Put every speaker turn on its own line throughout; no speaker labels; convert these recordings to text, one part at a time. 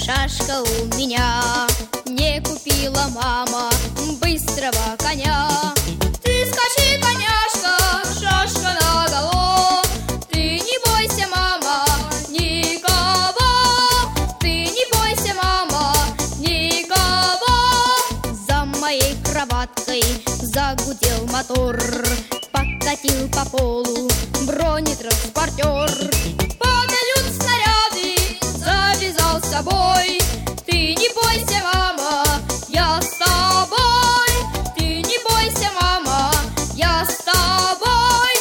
шашка у меня. Не купила мама быстрого коня. Ты скачи, коняшка, шашка наголо. Ты не бойся, мама, никого. Ты не бойся, мама, никого. За моей кроваткой загудел мотор, покатил по полу бронетранспортер. Падают снаряды, завязал с собой. Ты не бойся, мама, я с тобой. Ты не бойся, мама, я с тобой.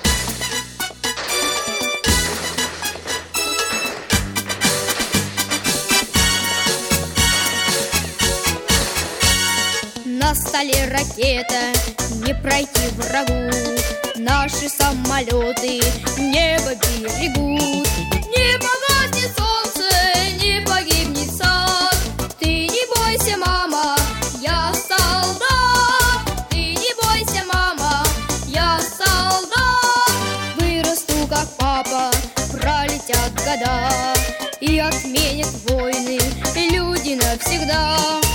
На столе ракета, не пройти врагу. Наши самолеты небо берегут. Не погаснет солнце, не погибнет сад. Ты не бойся, мама, я солдат. Ты не бойся, мама, я солдат. Вырасту, как папа, пролетят года, и отменят войны люди навсегда.